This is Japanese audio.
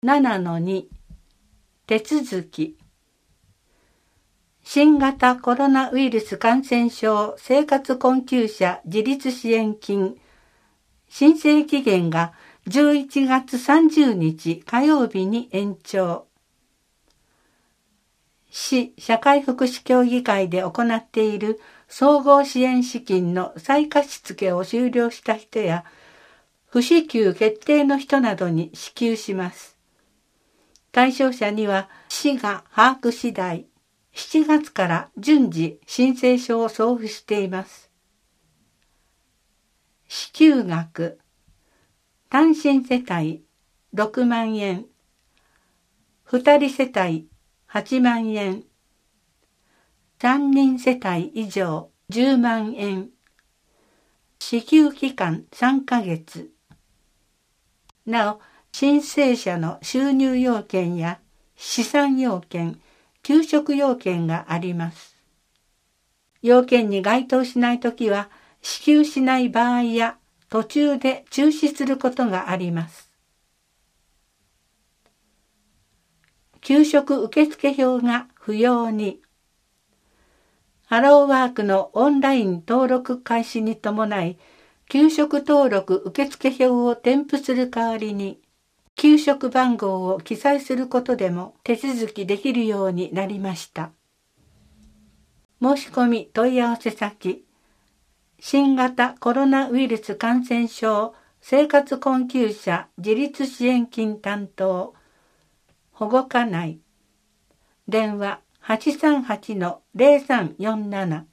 7-2 手続き。新型コロナウイルス感染症生活困窮者自立支援金申請期限が11月30日火曜日に延長。市社会福祉協議会で行っている総合支援資金の再貸付を終了した人や不支給決定の人などに支給します。対象者には市が把握次第、7月から順次申請書を送付しています。支給額、単身世帯6万円、2人世帯8万円、3人世帯以上10万円、支給期間3ヶ月。なお、申請者の収入要件や資産要件、給食要件があります。要件に該当しないときは、支給しない場合や途中で中止することがあります。給食受付票が不要に。ハローワークのオンライン登録開始に伴い、給食登録受付票を添付する代わりに、給食番号を記載することでも手続きできるようになりました。申し込み問い合わせ先、新型コロナウイルス感染症生活困窮者自立支援金担当、保護課内、電話838-0347